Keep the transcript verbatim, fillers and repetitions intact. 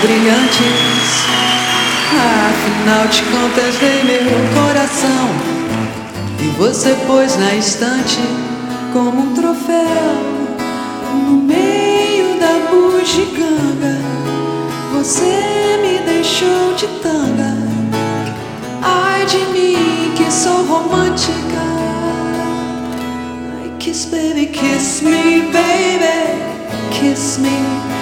brilhantes. Afinal de contas dei meu coração e você pôs na estante como um troféu. No meio da bugiganga você me deixou de tanga. Ai de mim que sou romântica. Ai, kiss baby, kiss me baby, kiss me.